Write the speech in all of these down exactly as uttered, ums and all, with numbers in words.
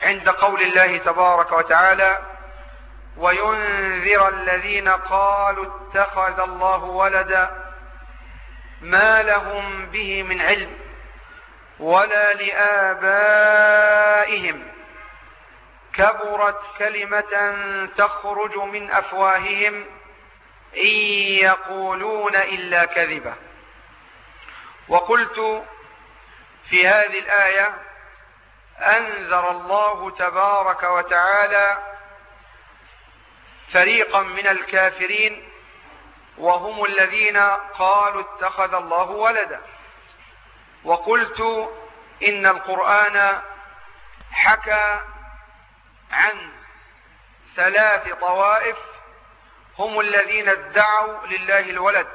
عند قول الله تبارك وتعالى: وينذر الذين قالوا اتخذ الله ولدا ما لهم به من علم ولا لآبائهم كبرت كلمة تخرج من أفواههم إن يقولون إلا كذبا. وقلت في هذه الآية: أنذر الله تبارك وتعالى فريقا من الكافرين وهم الذين قالوا اتخذ الله ولدا. وقلت إن القرآن حكى عن ثلاث طوائف هم الذين ادعوا لله الولد،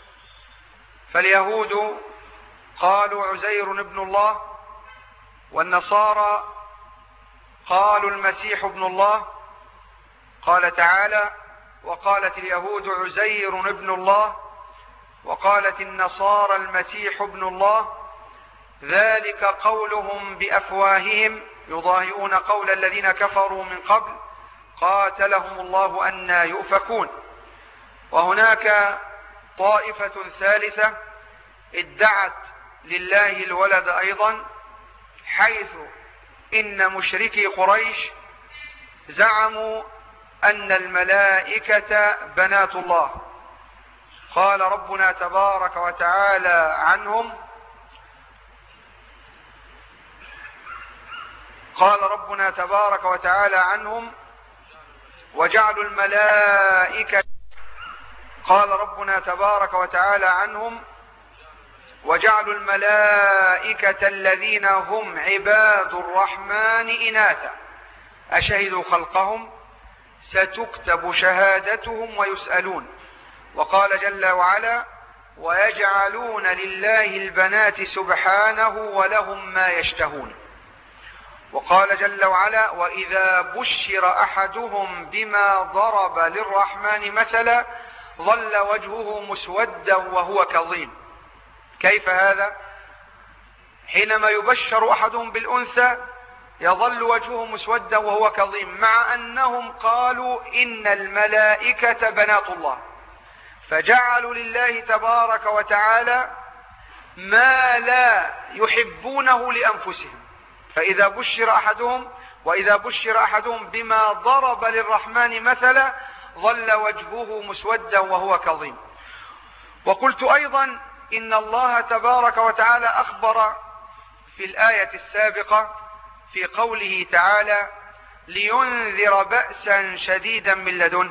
فاليهود قالوا عزير ابن الله، والنصارى قالوا المسيح ابن الله. قال تعالى: وقالت اليهود عزير ابن الله وقالت النصارى المسيح ابن الله ذلك قولهم بأفواههم يضاهئون قول الذين كفروا من قبل قاتلهم الله أنى يؤفكون. وهناك طائفة ثالثة ادعت لله الولد أيضا، حيث إن مشركي قريش زعموا أن الملائكة بنات الله. قال ربنا تبارك وتعالى عنهم قال ربنا تبارك وتعالى عنهم وجعلوا الملائكة قال ربنا تبارك وتعالى عنهم وجعلوا الملائكة الذين هم عباد الرحمن إناثا أشهدوا خلقهم ستكتب شهادتهم ويسألون. وقال جل وعلا: ويجعلون لله البنات سبحانه ولهم ما يشتهون. وقال جل وعلا: وإذا بشر أحدهم بما ضرب للرحمن مثلا ظل وجهه مسودا وهو كظيم. كيف هذا؟ حينما يبشر أحدهم بالأنثى يظل وجهه مسودا وهو كظيم، مع أنهم قالوا إن الملائكة بنات الله، فجعلوا لله تبارك وتعالى ما لا يحبونه لأنفسهم. فإذا بشر أحدهم وإذا بشر أحدهم بما ضرب للرحمن مثلا ظل وجهه مسودا وهو كظيم. وقلت أيضا إن الله تبارك وتعالى أخبر في الآية السابقة في قوله تعالى: لينذر بأسا شديدا من لدنه.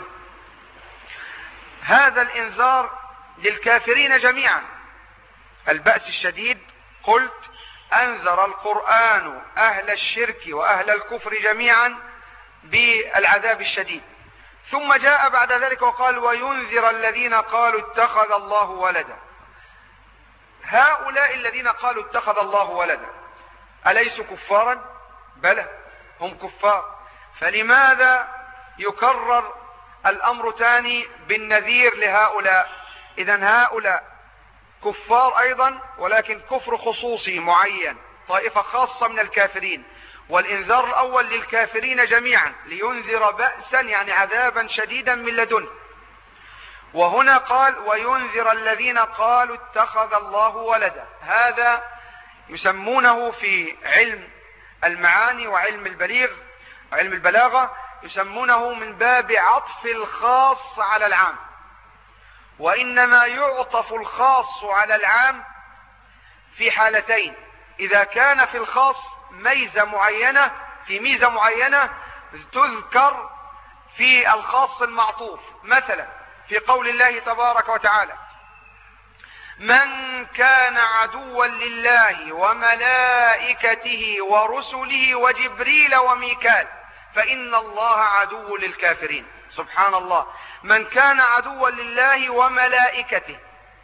هذا الإنذار للكافرين جميعا. البأس الشديد قلت أنذر القرآن أهل الشرك وأهل الكفر جميعا بالعذاب الشديد، ثم جاء بعد ذلك وقال: وينذر الذين قالوا اتخذ الله ولدا. هؤلاء الذين قالوا اتخذ الله ولدا أليسوا كفارا؟ بلى، هم كفار. فلماذا يكرر الأمر تاني بالنذير لهؤلاء؟ إذن هؤلاء كفار أيضا، ولكن كفر خصوصي معين، طائفة خاصة من الكافرين. والإنذار الأول للكافرين جميعا، لينذر بأسا يعني عذابا شديدا من لدنه. وهنا قال: وينذر الذين قالوا اتخذ الله ولدا. هذا يسمونه في علم المعاني وعلم البليغ علم البلاغة يسمونه من باب عطف الخاص على العام. وإنما يعطف الخاص على العام في حالتين: إذا كان في الخاص ميزة معينة في ميزة معينة تذكر في الخاص المعطوف، مثلا في قول الله تبارك وتعالى: من كان عدوا لله وملائكته ورسله وجبريل وميكال فإن الله عدو للكافرين. سبحان الله، من كان عدوا لله وملائكته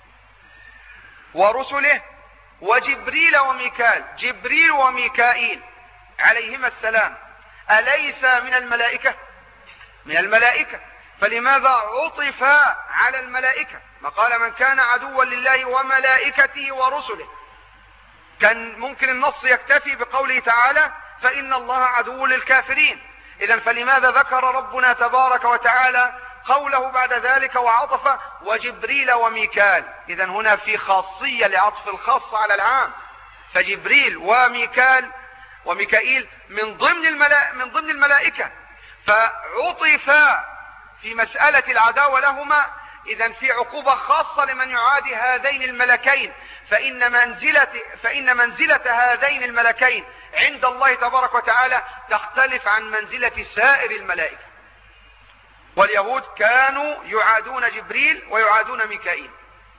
ورسله وجبريل وميكال. جبريل وميكائيل عليهما السلام أليس من الملائكة؟ من الملائكة، فلماذا عطف على الملائكة؟ ما قال من كان عدوا لله وملائكته ورسله؟ كان ممكن النص يكتفي بقوله تعالى فإن الله عدو للكافرين. إذن فلماذا ذكر ربنا تبارك وتعالى قوله بعد ذلك وعطف وجبريل وميكال؟ إذن هنا في خاصية لعطف الخاص على العام، فجبريل وميكال وميكائيل من ضمن الملائكة, من ضمن الملائكة فعطف في مسألة العداوة لهما. إذن في عقوبة خاصة لمن يعادي هذين الملكين، فإن منزلة, فإن منزلة هذين الملكين عند الله تبارك وتعالى تختلف عن منزلة سائر الملائكة. واليهود كانوا يعادون جبريل ويعادون ميكائيل.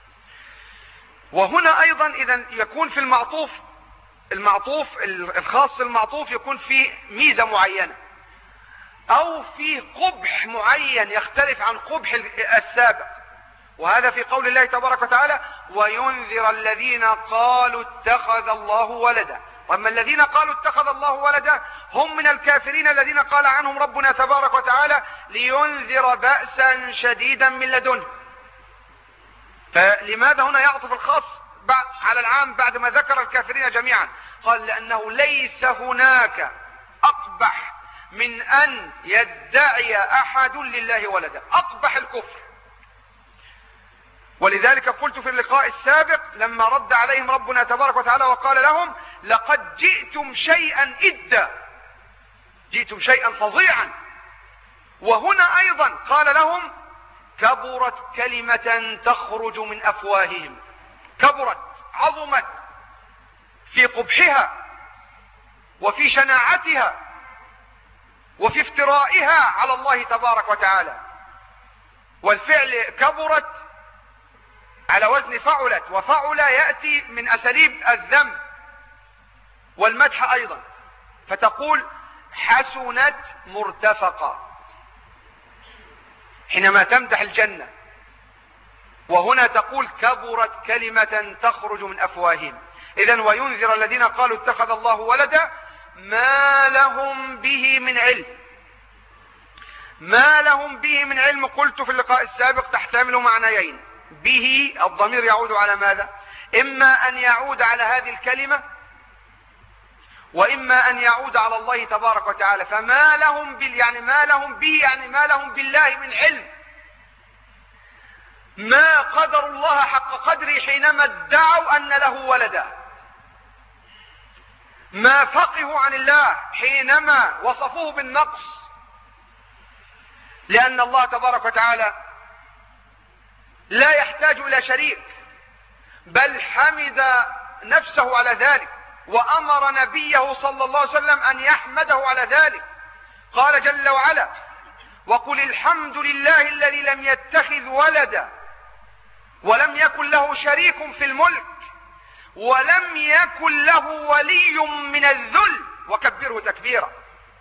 وهنا أيضا إذن يكون في المعطوف المعطوف الخاص المعطوف يكون فيه ميزة معينة أو فيه قبح معين يختلف عن قبح السابق، وهذا في قول الله تبارك وتعالى وينذر الذين قالوا اتخذ الله ولدا. وأما الذين قالوا اتخذ الله ولدا هم من الكافرين الذين قال عنهم ربنا تبارك وتعالى لينذر بأسا شديدا من لدنه. فلماذا هنا يعطف الخاص على العام بعد ما ذكر الكافرين جميعا؟ قال لأنه ليس هناك أقبح من أن يدعي أحد لله ولدا، أقبح الكفر. ولذلك قلت في اللقاء السابق لما رد عليهم ربنا تبارك وتعالى وقال لهم لقد جئتم شيئا إدا، جئتم شيئا فظيعا. وهنا أيضا قال لهم كبرت كلمة تخرج من أفواههم، كبرت، عظمت في قبحها وفي شناعتها وفي افترائها على الله تبارك وتعالى. والفعل كبرت على وزن فعلت، وفعل يأتي من أساليب الذم والمدح أيضا، فتقول حسنت مرتفقة حينما تمدح الجنة، وهنا تقول كبرت كلمة تخرج من أفواههم. إذن وينذر الذين قالوا اتخذ الله ولدا ما لهم به من علم. ما لهم به من علم قلت في اللقاء السابق تحتمل معنيين. به الضمير يعود على ماذا؟ إما أن يعود على هذه الكلمة وإما أن يعود على الله تبارك وتعالى. فما لهم بال يعني ما لهم به يعني ما لهم بالله من علم، ما قدر الله حق قدره حينما ادعوا أن له ولدا، ما فقهوا عن الله حينما وصفوه بالنقص، لأن الله تبارك وتعالى لا يحتاج إلى شريك، بل حمد نفسه على ذلك وأمر نبيه صلى الله عليه وسلم أن يحمده على ذلك. قال جل وعلا وقل الحمد لله الذي لم يتخذ ولدا ولم يكن له شريك في الملك ولم يكن له ولي من الذل وكبره تكبيرا.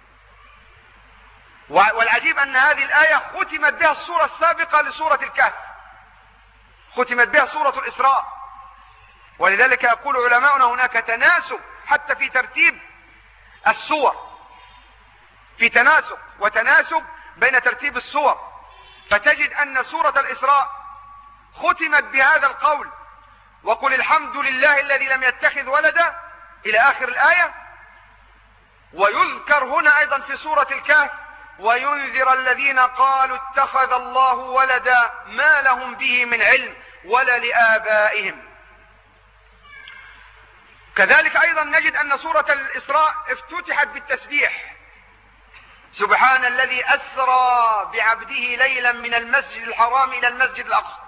والعجيب أن هذه الآية ختمت بها السورة السابقة لسورة الكهف، ختمت بها سورة الإسراء. ولذلك يقول علماؤنا هناك تناسب حتى في ترتيب السور، في تناسب وتناسب بين ترتيب السور، فتجد أن سورة الإسراء ختمت بهذا القول وقل الحمد لله الذي لم يتخذ ولدا إلى آخر الآية، ويذكر هنا أيضا في سورة الكهف وينذر الذين قالوا اتخذ الله ولدا ما لهم به من علم ولا لآبائهم. كذلك أيضا نجد أن سورة الإسراء افتتحت بالتسبيح سبحان الذي أسرى بعبده ليلا من المسجد الحرام إلى المسجد الأقصى.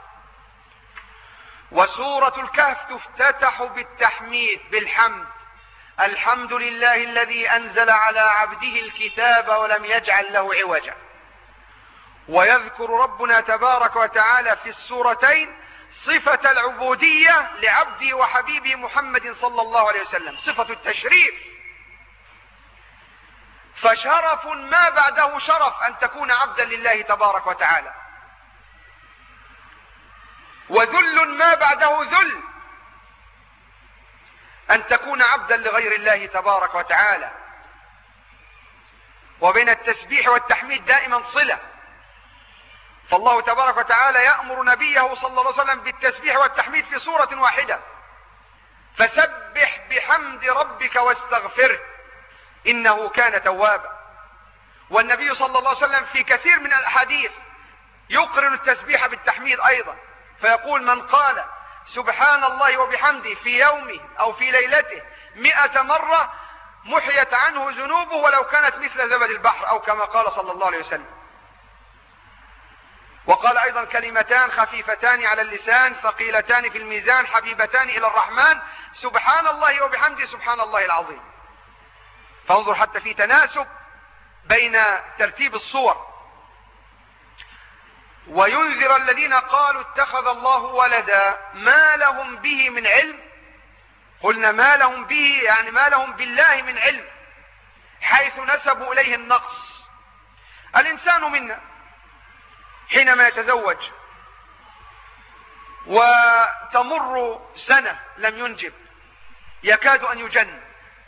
وسورة الكهف تفتتح بالتحميد بالحمد الحمد لله الذي أنزل على عبده الكتاب ولم يجعل له عوجا. ويذكر ربنا تبارك وتعالى في السورتين صفة العبودية لعبده وحبيبه محمد صلى الله عليه وسلم، صفة التشريف، فشرف ما بعده شرف أن تكون عبدا لله تبارك وتعالى، وذل ما بعده ذل أن تكون عبدا لغير الله تبارك وتعالى. وبين التسبيح والتحميد دائما صلة، فالله تبارك وتعالى يأمر نبيه صلى الله عليه وسلم بالتسبيح والتحميد في سورة واحدة، فسبح بحمد ربك واستغفره. إنه كان توابا. والنبي صلى الله عليه وسلم في كثير من الأحاديث يقرن التسبيح بالتحميد أيضا، فيقول: من قال سبحان الله وبحمده في يومه أو في ليلته مئة مرة محيت عنه ذنوبه ولو كانت مثل زبد البحر، أو كما قال صلى الله عليه وسلم. وقال أيضا: كلمتان خفيفتان على اللسان ثقيلتان في الميزان حبيبتان إلى الرحمن، سبحان الله وبحمده سبحان الله العظيم. فانظر حتى في تناسب بين ترتيب الصور. وينذر الذين قالوا اتخذ الله ولدا ما لهم به من علم. قلنا ما لهم به يعني ما لهم بالله من علم، حيث نسبوا إليه النقص. الإنسان منا حينما يتزوج وتمر سنة لم ينجب يكاد أن يجن،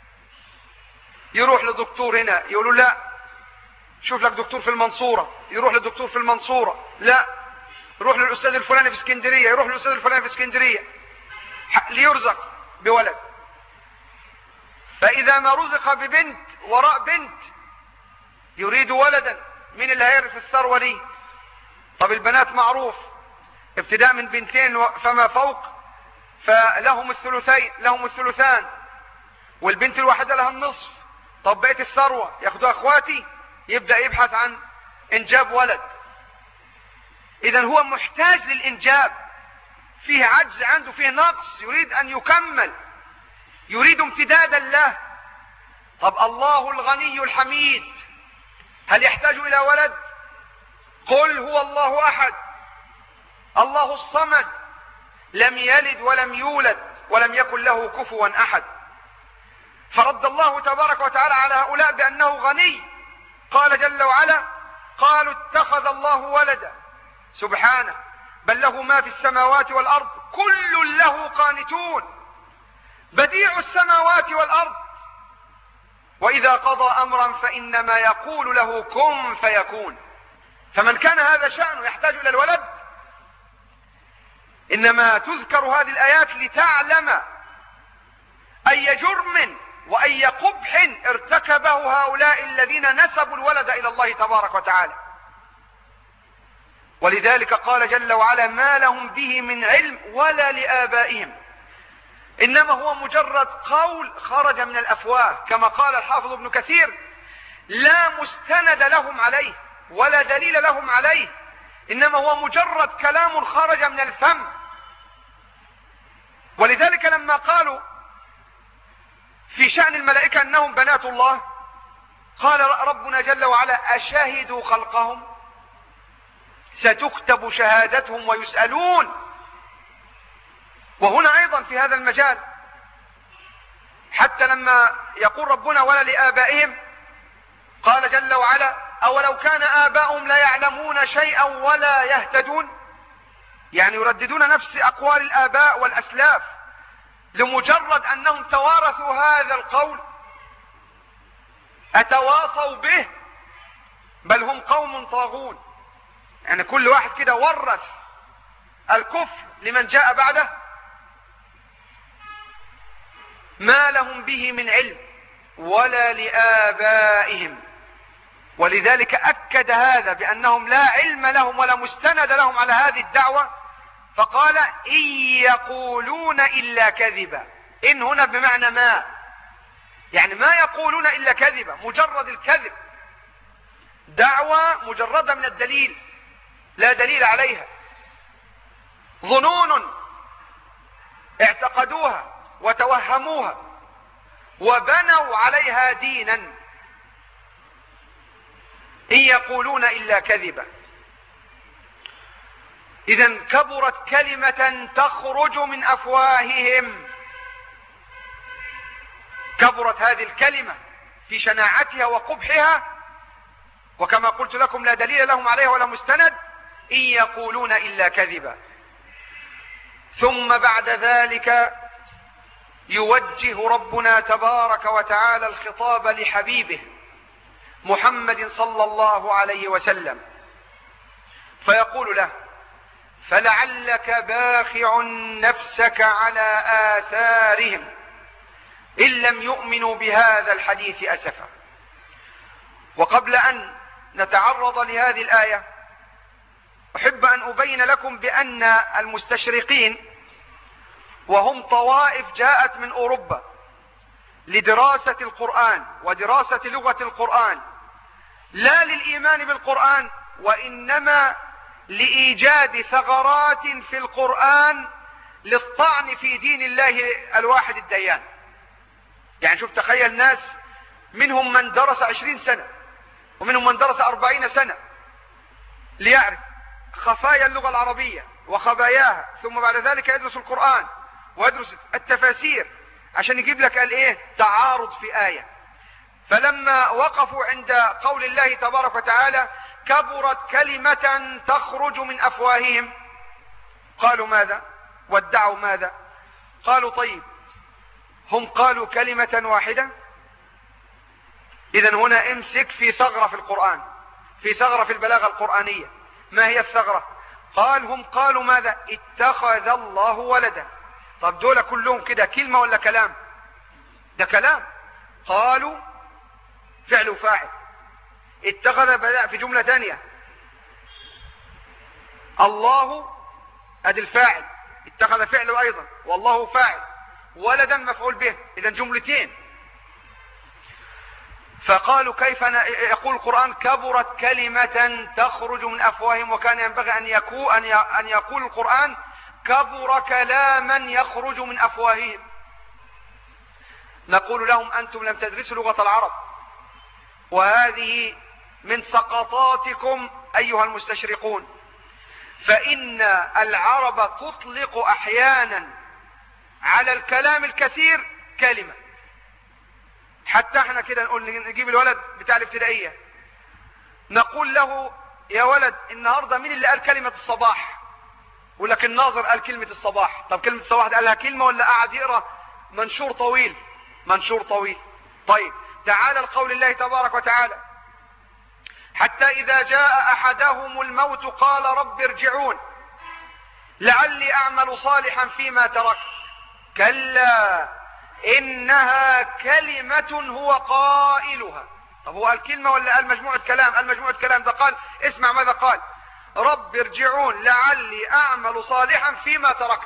يروح لدكتور هنا يقولوا لا شوف لك دكتور في المنصورة، يروح لدكتور في المنصورة، لا يروح للأستاذ الفلاني في اسكندرية، يروح للأستاذ الفلاني في اسكندرية ليرزق بولد. فإذا ما رزق ببنت وراء بنت يريد ولدا، من اللي هيرث الثروة دي؟ طب البنات معروف ابتداء من بنتين فما فوق فلهم الثلثين لهم الثلثان، والبنت الواحدة لها النصف. طب بقيت الثروة ياخدوها اخواتي، يبدأ يبحث عن انجاب ولد. اذا هو محتاج للانجاب، فيه عجز عنده، فيه نقص، يريد ان يكمل، يريد امتدادا له. طب الله الغني الحميد هل يحتاج الى ولد؟ قل هو الله احد الله الصمد لم يلد ولم يولد ولم يكن له كفوا احد. فرد الله تبارك وتعالى على هؤلاء بانه غني. قال جل وعلا: قالوا اتخذ الله ولدا، سبحانه، بل له ما في السماوات والارض كل له قانتون، بديع السماوات والارض، واذا قضى امرا فانما يقول له كن فيكون. فمن كان هذا شأنه يحتاج الى الولد. انما تذكر هذه الايات لتعلم اي جرم واي قبح ارتكبه هؤلاء الذين نسبوا الولد الى الله تبارك وتعالى. ولذلك قال جل وعلا: ما لهم به من علم ولا لآبائهم، انما هو مجرد قول خرج من الافواه، كما قال الحافظ ابن كثير: لا مستند لهم عليه ولا دليل لهم عليه، انما هو مجرد كلام خرج من الفم. ولذلك لما قالوا في شأن الملائكة انهم بنات الله، قال ربنا جل وعلا: أشهدوا خلقهم؟ ستكتب شهادتهم ويسألون. وهنا ايضا في هذا المجال حتى لما يقول ربنا: ولا لآبائهم، قال جل وعلا: أولو كان آباؤهم لا يعلمون شيئا ولا يهتدون. يعني يرددون نفس أقوال الآباء والأسلاف لمجرد أنهم توارثوا هذا القول، أتواصوا به، بل هم قوم طاغون. يعني كل واحد كده ورث الكفر لمن جاء بعده. ما لهم به من علم ولا لآبائهم. ولذلك أكد هذا بأنهم لا علم لهم ولا مستند لهم على هذه الدعوة، فقال: إن يقولون إلا كذبا. إن هنا بمعنى ما، يعني ما يقولون إلا كذبا، مجرد الكذب، دعوة مجردة من الدليل لا دليل عليها، ظنون اعتقدوها وتوهموها وبنوا عليها دينا. إن يقولون إلا كذبا. إذن كبرت كلمة تخرج من أفواههم، كبرت هذه الكلمة في شناعتها وقبحها، وكما قلت لكم لا دليل لهم عليها ولا مستند. إن يقولون إلا كذبا. ثم بعد ذلك يوجه ربنا تبارك وتعالى الخطاب لحبيبه محمد صلى الله عليه وسلم، فيقول له: فلعلك باخع نفسك على آثارهم إن لم يؤمنوا بهذا الحديث أسفا. وقبل أن نتعرض لهذه الآية أحب أن أبين لكم بأن المستشرقين، وهم طوائف جاءت من أوروبا لدراسة القرآن ودراسة لغة القرآن، لا للإيمان بالقرآن، وإنما لإيجاد ثغرات في القرآن للطعن في دين الله الواحد الديان. يعني شوف، تخيل ناس منهم من درس عشرين سنة ومنهم من درس أربعين سنة ليعرف خفايا اللغة العربية وخباياها، ثم بعد ذلك يدرس القرآن ويدرس التفاسير عشان يجيب لك قال ايه تعارض في آية. فلما وقفوا عند قول الله تبارك وتعالى كبرت كلمة تخرج من أفواههم، قالوا ماذا؟ وادعوا ماذا؟ قالوا طيب هم قالوا كلمة واحدة، إذن هنا امسك في ثغرة في القرآن، في ثغرة في البلاغة القرآنية. ما هي الثغرة؟ قال هم قالوا ماذا؟ اتخذ الله ولدا. طب دول كلهم كده كلمة ولا كلام؟ ده كلام. قالوا فعل وفاعل. اتخذ بدأ في جملة ثانية، الله ادي الفاعل، اتخذ فعله ايضا والله فاعل، ولدا مفعول به، اذا جملتين. فقالوا كيف يقول القرآن كبرت كلمة تخرج من أفواههم، وكان ينبغي أن يكون أن يقول القرآن كبر كلاما يخرج من أفواههم. نقول لهم أنتم لم تدرسوا لغة العرب، وهذه من سقطاتكم أيها المستشرقون، فإن العرب تطلق أحيانا على الكلام الكثير كلمة. حتى احنا كده نقول نجيب الولد بتاع الابتدائية نقول له يا ولد النهاردة مين اللي قال كلمة الصباح؟ يقول لك الناظر قال كلمة الصباح. طب كلمة الصباح دي قالها كلمة ولا قاعد يقرأ منشور طويل؟ منشور طويل. طيب تعالى القول الله تبارك وتعالى حتى إذا جاء أحدهم الموت قال رب ارجعون لعلي أعمل صالحا فيما تركت كلا إنها كلمة هو قائلها. طب هو قال كلمة ولا قال مجموعة كلام؟ قال مجموعة كلام. ده قال اسمع ماذا قال رب ارجعون لعلي أعمل صالحا فيما تركت.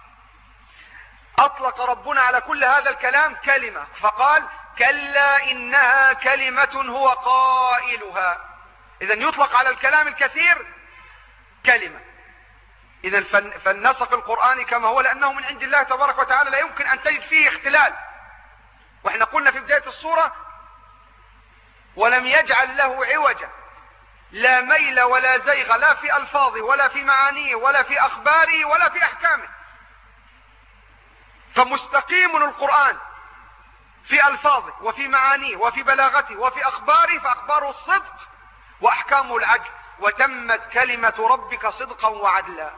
أطلق ربنا على كل هذا الكلام كلمة، فقال كلا إنها كلمة هو قائلها. إذن يطلق على الكلام الكثير كلمة. إذن فلنسق القرآن كما هو، لأنه من عند الله تبارك وتعالى لا يمكن أن تجد فيه اختلال. وإحنا قلنا في بداية الصورة ولم يجعل له عوجا، لا ميل ولا زيغ، لا في ألفاظه ولا في معانيه ولا في أخباره ولا في أحكامه. فمستقيم القرآن في ألفاظه وفي معانيه وفي بلاغته وفي أخباره، فأخباره الصدق وأحكامه العدل، وتمت كلمة ربك صدقا وعدلا.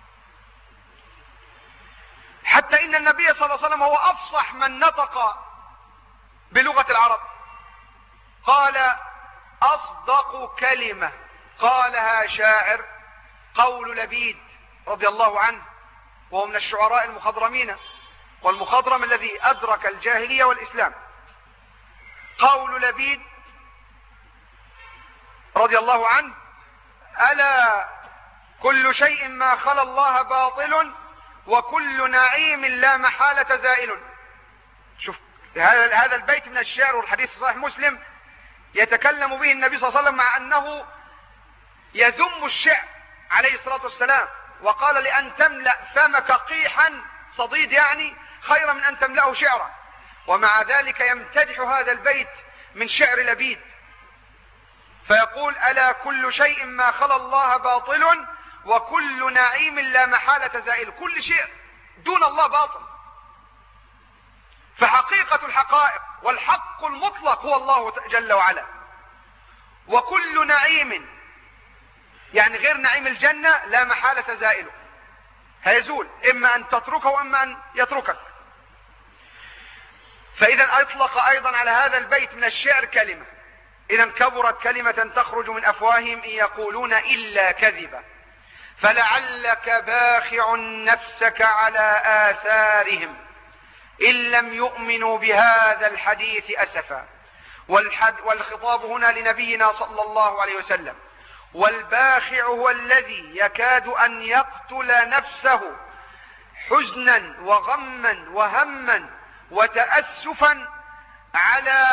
حتى إن النبي صلى الله عليه وسلم هو أفصح من نطق بلغة العرب، قال أصدق كلمة قالها شاعر قول لبيد رضي الله عنه، وهو من الشعراء المخضرمين، والمخضرم الذي أدرك الجاهلية والإسلام. قول لبيد رضي الله عنه ألا كل شيء ما خلا الله باطل وكل نعيم لا محالة زائل. شوف هذا البيت من الشعر، والحديث في صحيح مسلم يتكلم به النبي صلى الله عليه وسلم مع أنه يذم الشعر عليه الصلاة والسلام، وقال لأن تملأ فمك قيحا صديد يعني خير من أن تملأه شعرا، ومع ذلك يمتدح هذا البيت من شعر لبيد فيقول ألا كل شيء ما خلا الله باطل وكل نعيم لا محالة زائل. كل شيء دون الله باطل، فحقيقة الحقائق والحق المطلق هو الله جل وعلا. وكل نعيم يعني غير نعيم الجنة لا محالة زائله، هيزول، إما أن تتركه وإما أن يتركك. فإذا أطلق أيضا على هذا البيت من الشعر كلمة. إذا كبرت كلمة تخرج من أفواههم إن يقولون إلا كذبا فلعلك باخع نفسك على آثارهم إن لم يؤمنوا بهذا الحديث أسفا. والخطاب هنا لنبينا صلى الله عليه وسلم. والباخع هو الذي يكاد أن يقتل نفسه حزنا وغما وهما وتأسفا على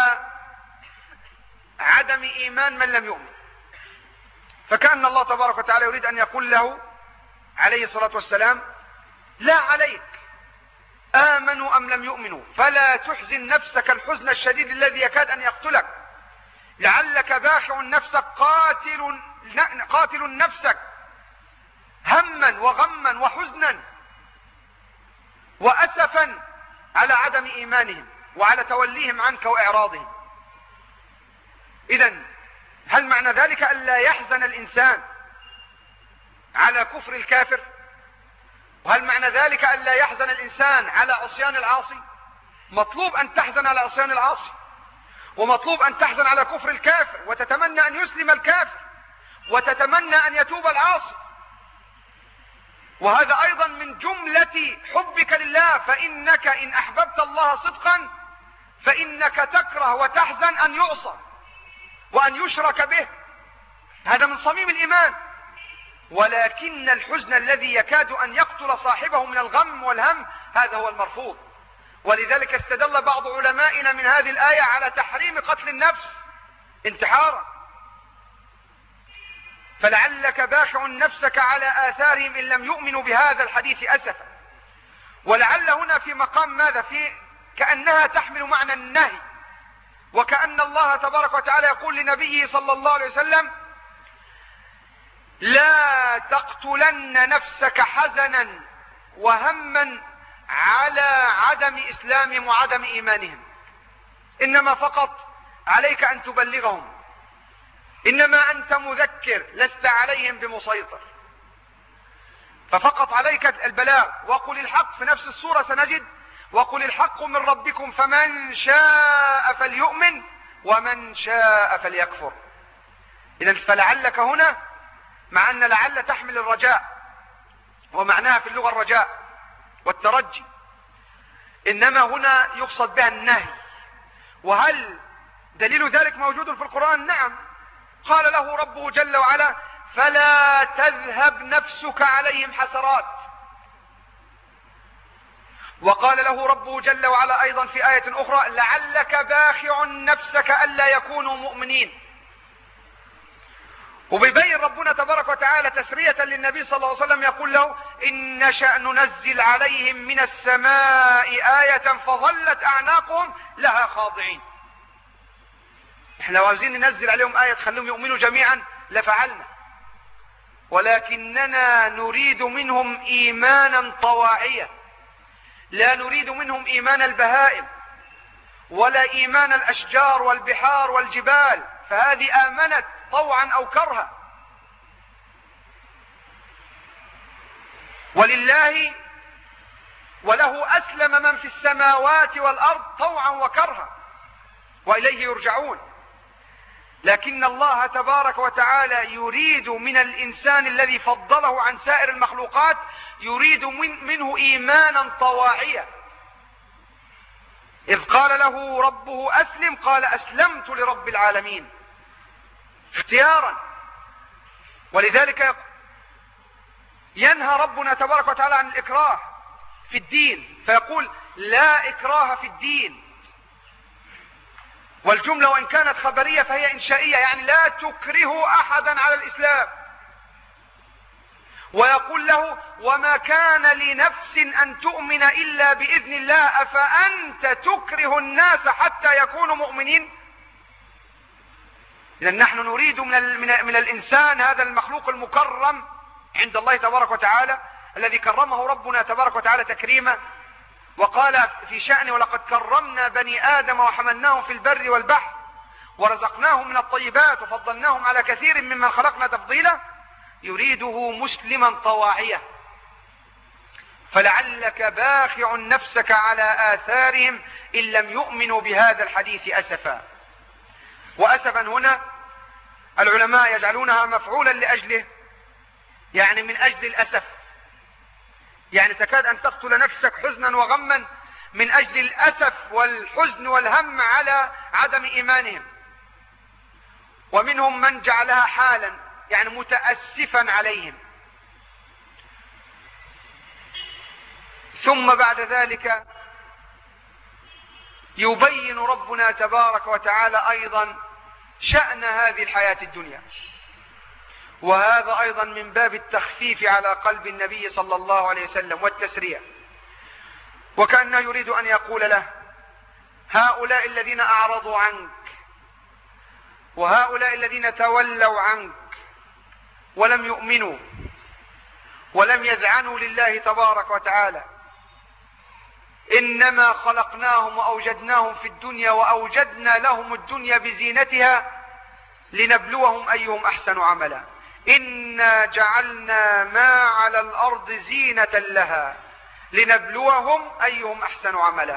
عدم إيمان من لم يؤمن. فكأن الله تبارك وتعالى يريد أن يقول له عليه الصلاة والسلام: لا عليك، آمنوا أم لم يؤمنوا، فلا تحزن نفسك الحزن الشديد الذي يكاد أن يقتلك، لعلك باخع نفسك قاتل, قاتل نفسك هما وغما وحزنا وأسفا على عدم إيمانهم وعلى توليهم عنك وإعراضهم. إذن هل معنى ذلك أن لا يحزن الإنسان على كفر الكافر؟ وهل معنى ذلك أن لا يحزن الإنسان على عصيان العاصي؟ مطلوب أن تحزن على عصيان العاصي، ومطلوب أن تحزن على كفر الكافر، وتتمنى أن يسلم الكافر، وتتمنى أن يتوب العاصي. وهذا أيضا من جملة حبك لله، فإنك إن أحببت الله صدقا فإنك تكره وتحزن أن يعصى وأن يشرك به، هذا من صميم الإيمان. ولكن الحزن الذي يكاد أن يقتل صاحبه من الغم والهم هذا هو المرفوض. ولذلك استدل بعض علمائنا من هذه الآية على تحريم قتل النفس انتحارا. فلعلك باخع نفسك على آثارهم إن لم يؤمنوا بهذا الحديث أسفا. ولعل هنا في مقام ماذا؟ في كأنها تحمل معنى النهي، وكأن الله تبارك وتعالى يقول لنبيه صلى الله عليه وسلم: لا تقتلن نفسك حزنا وهما على عدم إسلامهم وعدم إيمانهم، إنما فقط عليك أن تبلغهم، إنما أنت مذكر لست عليهم بمسيطر، ففقط عليك البلاغ. وقل الحق في نفس السورة سنجد: وقل الحق من ربكم فمن شاء فليؤمن ومن شاء فليكفر. إذن فلعلك هنا، مع أن لعل تحمل الرجاء ومعناها في اللغة الرجاء والترجي، إنما هنا يقصد بها النهي. وهل دليل ذلك موجود في القرآن؟ نعم. قال له ربه جل وعلا: فلا تذهب نفسك عليهم حسرات. وقال له ربه جل وعلا أيضا في آية أخرى: لعلك باخع نفسك ألا يكونوا مؤمنين. وبيبين ربنا تبارك وتعالى تسرية للنبي صلى الله عليه وسلم يقول له: إن نشأ ننزل عليهم من السماء آية فظلت أعناقهم لها خاضعين. احنا لو عاوزين ننزل عليهم آية تخليهم يؤمنوا جميعا لفعلنا، ولكننا نريد منهم إيمانا طواعيا، لا نريد منهم إيمان البهائم ولا إيمان الأشجار والبحار والجبال، فهذه آمنت طوعا أو كرها. ولله وله أسلم من في السماوات والأرض طوعا وكرها وإليه يرجعون. لكن الله تبارك وتعالى يريد من الإنسان الذي فضله عن سائر المخلوقات، يريد من منه إيمانا طواعيا. إذ قال له ربه أسلم قال أسلمت لرب العالمين اختيارا. ولذلك ينهى ربنا تبارك وتعالى عن الإكراه في الدين، فيقول: لا إكراه في الدين. والجملة وإن كانت خبرية فهي إنشائية، يعني لا تكره أحدا على الإسلام. ويقول له: وما كان لنفس أن تؤمن إلا بإذن الله أفأنت تكره الناس حتى يكونوا مؤمنين. إذن نحن نريد من, ال من, ال من الإنسان هذا المخلوق المكرم عند الله تبارك وتعالى، الذي كرمه ربنا تبارك وتعالى تكريما، وقال في شأنه: ولقد كرمنا بني آدم وحملناهم في البر والبحر ورزقناهم من الطيبات وفضلناهم على كثير ممن خلقنا تفضيلا. يريده مسلما طواعيا. فلعلك باخع نفسك على آثارهم إن لم يؤمنوا بهذا الحديث أسفا. وأسفا هنا العلماء يجعلونها مفعولا لأجله، يعني من أجل الأسف، يعني تكاد أن تقتل نفسك حزنا وغما من أجل الأسف والحزن والهم على عدم إيمانهم، ومنهم من جعلها حالا يعني متأسفا عليهم. ثم بعد ذلك يبين ربنا تبارك وتعالى أيضا شأن هذه الحياة الدنيا، وهذا أيضا من باب التخفيف على قلب النبي صلى الله عليه وسلم والتسريع، وكأنه يريد أن يقول له: هؤلاء الذين أعرضوا عنك، وهؤلاء الذين تولوا عنك ولم يؤمنوا ولم يذعنوا لله تبارك وتعالى، إنما خلقناهم وأوجدناهم في الدنيا وأوجدنا لهم الدنيا بزينتها لنبلوهم أيهم أحسن عملا، إنا جعلنا ما على الأرض زينة لها لنبلوهم أيهم أحسن عملا،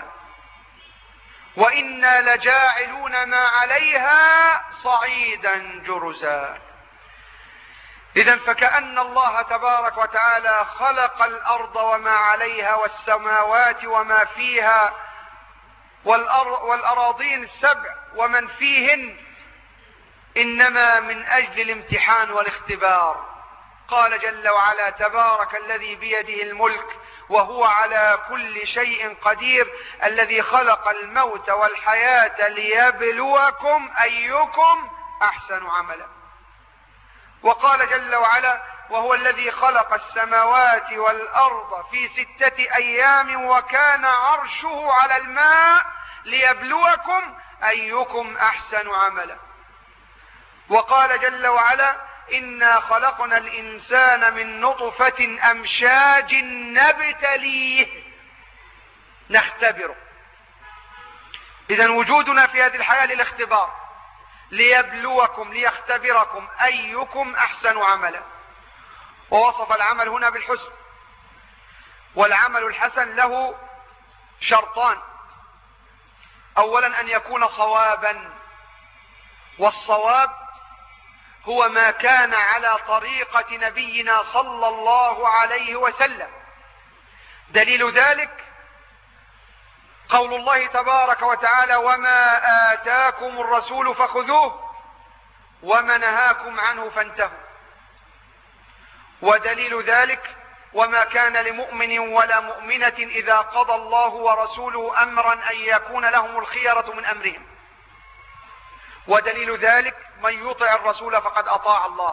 وإنا لجاعلون ما عليها صعيدا جرزا. إذن فكأن الله تبارك وتعالى خلق الأرض وما عليها والسماوات وما فيها والأراضين السبع ومن فيهن إنما من أجل الامتحان والاختبار. قال جل وعلا: تبارك الذي بيده الملك وهو على كل شيء قدير الذي خلق الموت والحياة ليبلوكم أيكم أحسن عملا. وقال جل وعلا: وهو الذي خلق السماوات والأرض في ستة أيام وكان عرشه على الماء ليبلوكم أيكم أحسن عملا. وقال جل وعلا: إنا خلقنا الإنسان من نطفة أمشاج نبتليه نختبره. إذن وجودنا في هذه الحياة للاختبار، ليبلوكم ليختبركم أيكم أحسن عملا. ووصف العمل هنا بالحسن، والعمل الحسن له شرطان: أولا أن يكون صوابا، والصواب هو ما كان على طريقة نبينا صلى الله عليه وسلم. دليل ذلك قول الله تبارك وتعالى: وما آتاكم الرسول فخذوه وما نهاكم عنه فانتهوا. ودليل ذلك: وما كان لمؤمن ولا مؤمنة إذا قضى الله ورسوله أمرا أن يكون لهم الخيرة من أمرهم. ودليل ذلك: من يطع الرسول فقد أطاع الله.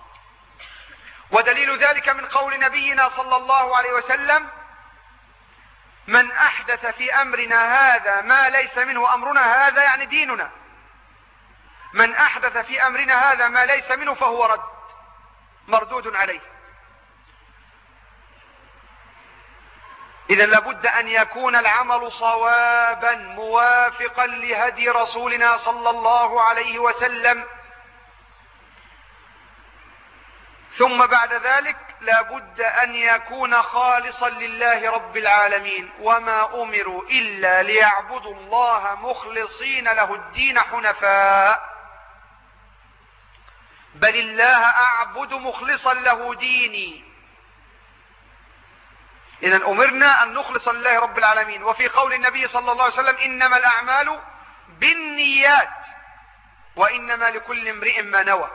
ودليل ذلك من قول نبينا صلى الله عليه وسلم: من أحدث في أمرنا هذا ما ليس منه أمرنا هذا، يعني ديننا، من أحدث في أمرنا هذا ما ليس منه فهو رد مردود عليه. إذن لابد أن يكون العمل صوابا موافقا لهدي رسولنا صلى الله عليه وسلم. ثم بعد ذلك لابد أن يكون خالصا لله رب العالمين، وما أمروا إلا ليعبدوا الله مخلصين له الدين حنفاء، بل الله أعبد مخلصا له ديني. إذن أمرنا أن نخلص لله رب العالمين. وفي قول النبي صلى الله عليه وسلم: إنما الأعمال بالنيات وإنما لكل امرئ ما نوى.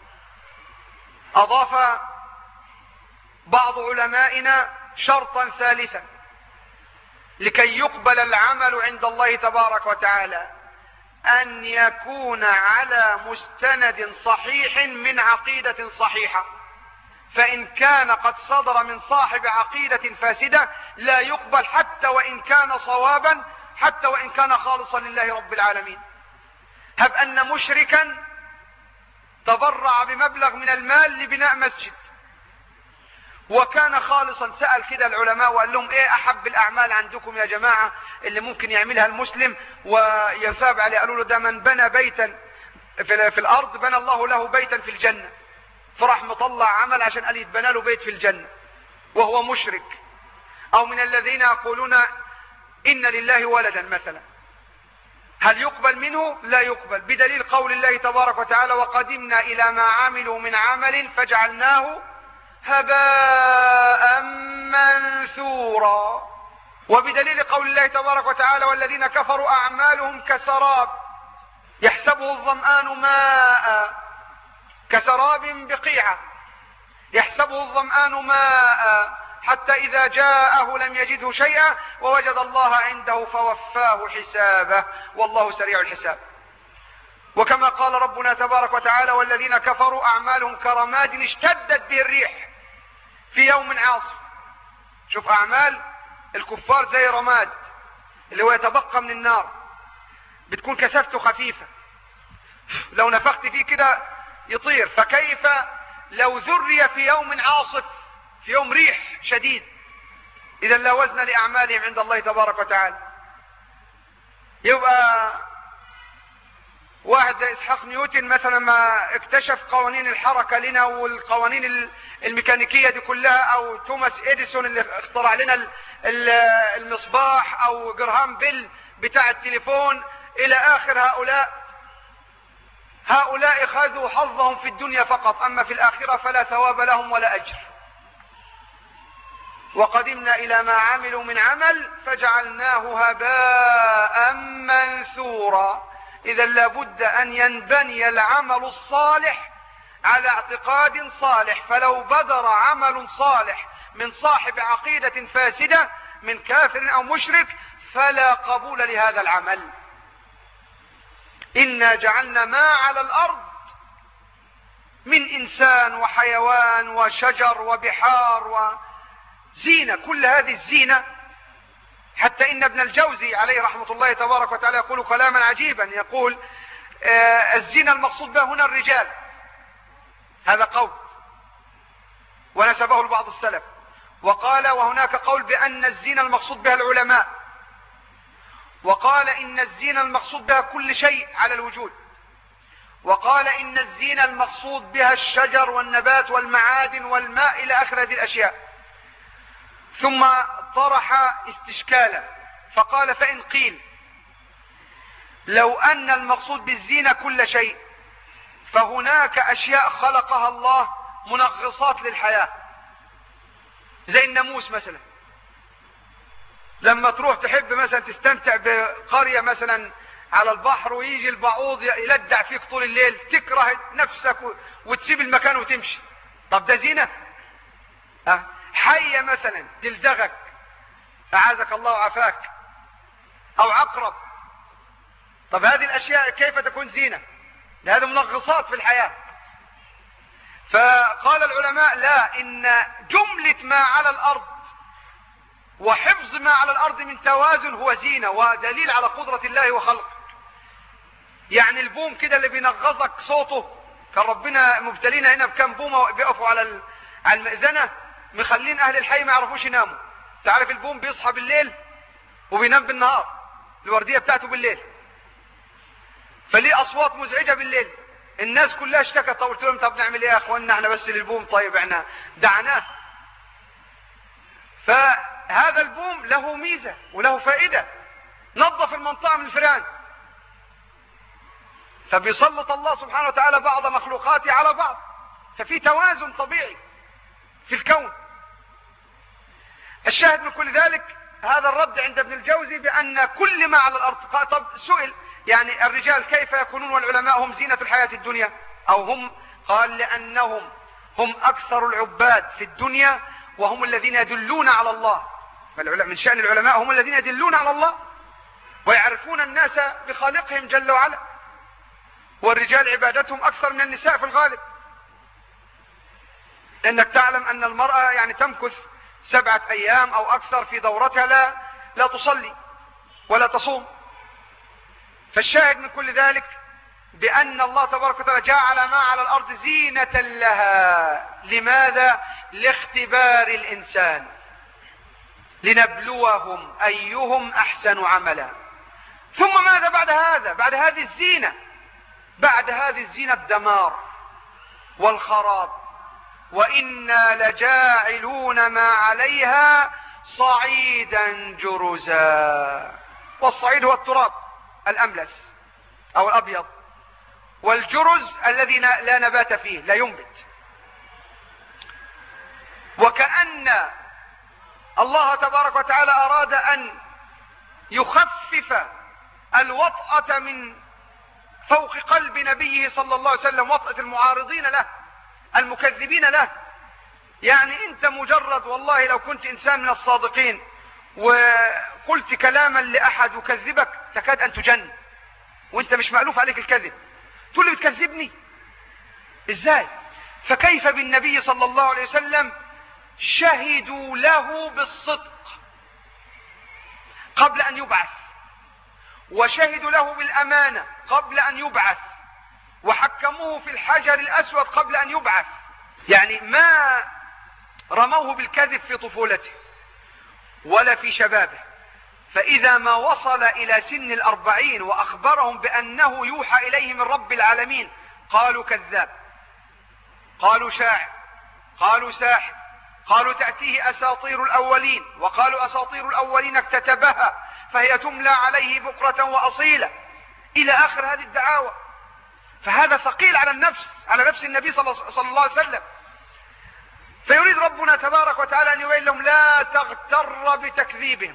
أضاف بعض علمائنا شرطا ثالثا لكي يقبل العمل عند الله تبارك وتعالى: أن يكون على مستند صحيح من عقيدة صحيحة، فإن كان قد صدر من صاحب عقيدة فاسدة لا يقبل حتى وإن كان صوابا، حتى وإن كان خالصا لله رب العالمين. هب أن مشركا تبرع بمبلغ من المال لبناء مسجد وكان خالصا، سأل كده العلماء وقال لهم: ايه احب الاعمال عندكم يا جماعة اللي ممكن يعملها المسلم ويثاب عليه؟ قالوا له: ده من بنى بيتا في الارض بنى الله له بيتا في الجنة. فراح مطلع عمل عشان قال يتبنى له بيت في الجنة وهو مشرك. او من الذين يقولون ان لله ولدا مثلا، هل يقبل منه؟ لا يقبل، بدليل قول الله تبارك وتعالى: وقدمنا الى ما عملوا من عمل فجعلناه هباء منثورا. وبدليل قول الله تبارك وتعالى والذين كفروا أعمالهم كسراب يحسبه الظمآن ماء كسراب بقيعة يحسبه الظمآن ماء حتى إذا جاءه لم يجده شيئا ووجد الله عنده فوفاه حسابه والله سريع الحساب. وكما قال ربنا تبارك وتعالى والذين كفروا أعمالهم كرماد اشتدت به الريح في يوم عاصف. شوف أعمال الكفار زي رماد اللي هو يتبقى من النار، بتكون كثافته خفيفة، لو نفخت فيه كده يطير، فكيف لو ذري في يوم عاصف في يوم ريح شديد؟ إذا لا وزن لأعمالهم عند الله تبارك وتعالى. يبقى واحد زي إسحاق نيوتن مثلا ما اكتشف قوانين الحركة لنا والقوانين الميكانيكية دي كلها، أو توماس إديسون اللي اخترع لنا المصباح، أو جرهام بيل بتاع التليفون إلى آخر هؤلاء هؤلاء خذوا حظهم في الدنيا فقط، أما في الآخرة فلا ثواب لهم ولا أجر. وقدمنا إلى ما عملوا من عمل فجعلناه هباء منثورا. إذا لابد أن ينبني العمل الصالح على اعتقاد صالح، فلو بدر عمل صالح من صاحب عقيدة فاسدة من كافر أو مشرك فلا قبول لهذا العمل. إنا جعلنا ما على الأرض من إنسان وحيوان وشجر وبحار وزينة، كل هذه الزينة. حتى إن ابن الجوزي عليه رحمة الله تبارك وتعالى يقول كلاما عجيبا، يقول آه الزينة المقصود بها هنا الرجال، هذا قول ونسبه لبعض السلف. وقال وهناك قول بأن الزينة المقصود بها العلماء، وقال إن الزينة المقصود بها كل شيء على الوجود، وقال إن الزينة المقصود بها الشجر والنبات والمعادن والماء إلى آخر هذه الأشياء. ثم طرح استشكالا فقال فإن قيل لو أن المقصود بالزينة كل شيء فهناك أشياء خلقها الله منغصات للحياة، زي الناموس مثلا. لما تروح تحب مثلا تستمتع بقرية مثلا على البحر ويجي البعوض يلدع فيك طول الليل، تكره نفسك وتسيب المكان وتمشي، طب ده زينة؟ أه؟ حية مثلا تلدغك أعاذك الله وعافاك، أو عقرب، طب هذه الأشياء كيف تكون زينة؟ هذه منغصات في الحياة. فقال العلماء لا، إن جملة ما على الأرض وحفظ ما على الأرض من توازن هو زينة ودليل على قدرة الله وخلقه. يعني البوم كده اللي بينغصك صوته، كان ربنا مبتلينا هنا بكم بومة بيقفوا على على المئذنة مخلين أهل الحي ما يعرفوش يناموا. تعرف البوم بيصحى بالليل وبينام بالنهار، الوردية بتاعته بالليل، فليه أصوات مزعجة بالليل. الناس كلها اشتكت، طب قلت لهم طب نعمل ايه يا اخواننا احنا بس للبوم، طيب احنا دعناه. فهذا البوم له ميزة وله فائدة، نظف المنطقة من الفئران. فبيسلط الله سبحانه وتعالى بعض مخلوقاته على بعض، ففي توازن طبيعي في الكون. الشاهد من كل ذلك هذا الرد عند ابن الجوزي بأن كل ما على الأرض. طب سئل يعني الرجال كيف يكونون والعلماء هم زينة الحياة الدنيا أو هم؟ قال لأنهم هم أكثر العباد في الدنيا وهم الذين يدلون على الله. من شأن العلماء هم الذين يدلون على الله ويعرفون الناس بخالقهم جل وعلا، والرجال عبادتهم أكثر من النساء في الغالب. لأنك تعلم أن المرأة يعني تمكث سبعة أيام أو أكثر في دورتها لا, لا تصلي ولا تصوم. فالشاهد من كل ذلك بأن الله تبارك وتعالى جعل ما على الأرض زينة لها. لماذا؟ لاختبار الإنسان، لنبلوهم أيهم أحسن عملا. ثم ماذا بعد هذا؟ بعد هذه الزينة، بعد هذه الزينة الدمار والخراب. وإنا لجاعلون ما عليها صعيدا جرزا. والصعيد هو التراب الأملس أو الأبيض، والجرز الذي لا نبات فيه لا ينبت. وكأن الله تبارك وتعالى أراد أن يخفف الوطأة من فوق قلب نبيه صلى الله عليه وسلم، وطأة المعارضين له المكذبين له. يعني انت مجرد والله لو كنت انسان من الصادقين وقلت كلاما لأحد وكذبك تكاد ان تجن وانت مش مألوف عليك الكذب، تقول لي بتكذبني ازاي؟ فكيف بالنبي صلى الله عليه وسلم شهدوا له بالصدق قبل ان يبعث، وشهدوا له بالامانة قبل ان يبعث، وحكموه في الحجر الاسود قبل ان يبعث. يعني ما رموه بالكذب في طفولته ولا في شبابه، فإذا ما وصل إلى سن الأربعين وأخبرهم بأنه يوحى إليه من رب العالمين قالوا كذاب، قالوا شاعر، قالوا ساحر، قالوا تأتيه أساطير الأولين، وقالوا أساطير الأولين اكتتبها فهي تملى عليه بكرة وأصيلا، إلى آخر هذه الدعاوى. فهذا ثقيل على النفس، على نفس النبي صلى الله عليه وسلم. فيريد ربنا تبارك وتعالى أن يبين لهم لا تغتر بتكذيبهم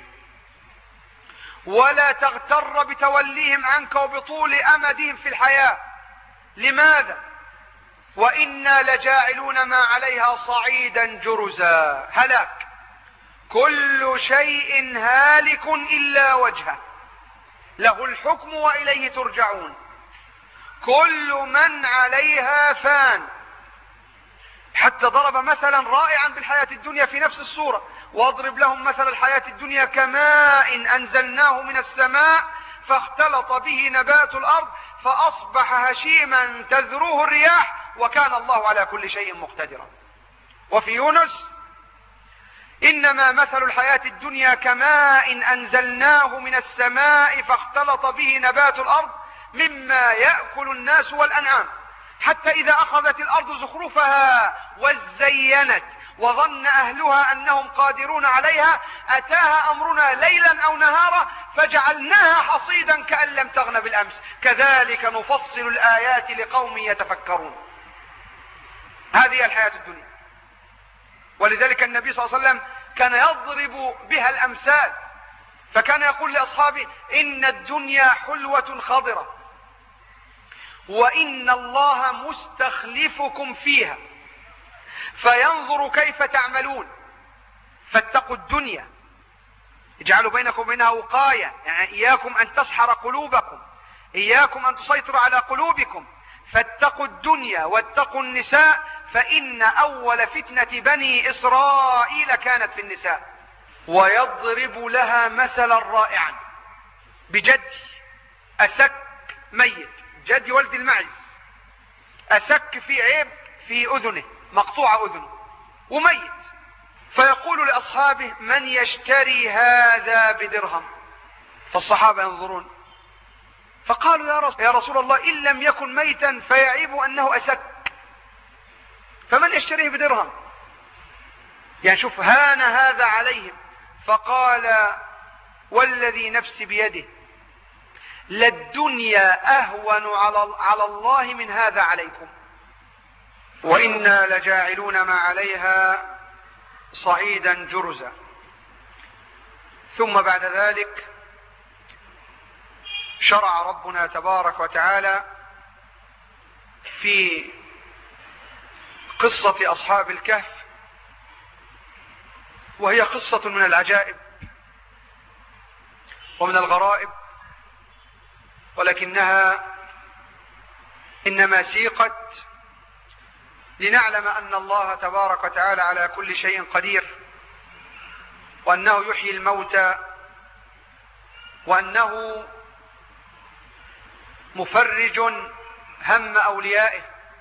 ولا تغتر بتوليهم عنك وبطول أمدهم في الحياة. لماذا؟ وإنا لجاعلون ما عليها صعيدا جرزا، هلاك، كل شيء هالك إلا وجهه له الحكم وإليه ترجعون، كل من عليها فان. حتى ضرب مثلا رائعا بالحياة الدنيا في نفس السورة: واضرب لهم مثل الحياة الدنيا كماء أنزلناه من السماء فاختلط به نبات الأرض فأصبح هشيما تذروه الرياح وكان الله على كل شيء مقتدرا. وفي يونس: إنما مثل الحياة الدنيا كماء أنزلناه من السماء فاختلط به نبات الأرض مما يأكل الناس والأنعام حتى إذا أخذت الأرض زخرفها وزينت وظن أهلها أنهم قادرون عليها أتاها أمرنا ليلا أو نهارا فجعلناها حصيدا كأن لم تغن بالأمس كذلك نفصل الآيات لقوم يتفكرون. هذه الحياة الدنيا. ولذلك النبي صلى الله عليه وسلم كان يضرب بها الأمثال، فكان يقول لأصحابه: إن الدنيا حلوة خضرة وإن الله مستخلفكم فيها فينظر كيف تعملون فاتقوا الدنيا، اجعلوا بينكم وبينها وقاية، يعني إياكم أن تسحر قلوبكم، إياكم أن تسيطر على قلوبكم، فاتقوا الدنيا واتقوا النساء فإن أول فتنة بني إسرائيل كانت في النساء. ويضرب لها مثلا رائعا بجدي أسك ميت، جدي ولد المعز، أسك في عيب في أذنه، مقطوعة أذنه وميت، فيقول لأصحابه: من يشتري هذا بدرهم؟ فالصحابة ينظرون فقالوا: يا رسول الله إن لم يكن ميتا فيعيب أنه أسك، فمن يشتريه بدرهم؟ يعني شوف هان هذا عليهم. فقال: والذي نفسي بيده للدنيا أهون على الله من هذا عليكم وإنا لجاعلون ما عليها صعيدا جرزا. ثم بعد ذلك شرع ربنا تبارك وتعالى في قصة أصحاب الكهف، وهي قصة من العجائب ومن الغرائب، ولكنها إنما سيقت لنعلم أن الله تبارك وتعالى على كل شيء قدير، وأنه يحيي الموتى، وأنه مفرج هم أوليائه،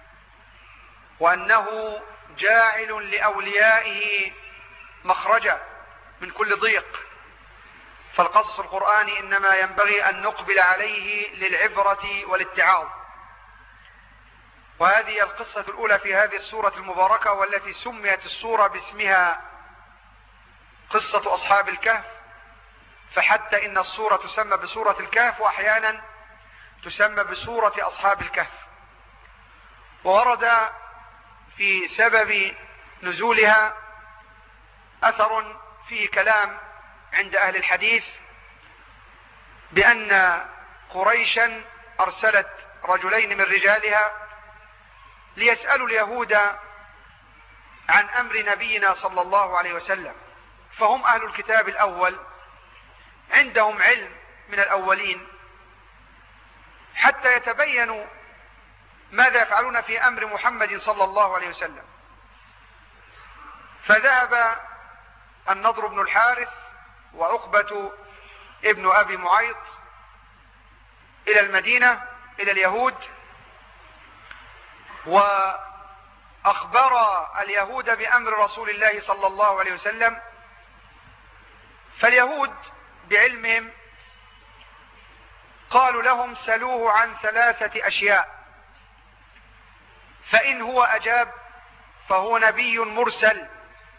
وأنه جاعل لأوليائه مخرجا من كل ضيق. فالقصص القرآني إنما ينبغي أن نقبل عليه للعبرة والاتعاظ. وهذه القصة الأولى في هذه السورة المباركة، والتي سميت السورة باسمها قصة أصحاب الكهف، فحتى إن السورة تسمى بسورة الكهف وأحيانا تسمى بسورة أصحاب الكهف. وورد في سبب نزولها أثر فيه كلام عند أهل الحديث بأن قريشا أرسلت رجلين من رجالها ليسألوا اليهود عن أمر نبينا صلى الله عليه وسلم، فهم أهل الكتاب الأول، عندهم علم من الأولين حتى يتبينوا ماذا يفعلون في أمر محمد صلى الله عليه وسلم. فذهب النضر بن الحارث وعقبة ابن أبي معيط إلى المدينة إلى اليهود، وأخبر اليهود بأمر رسول الله صلى الله عليه وسلم. فاليهود بعلمهم قالوا لهم سلوه عن ثلاثة أشياء، فإن هو أجاب فهو نبي مرسل،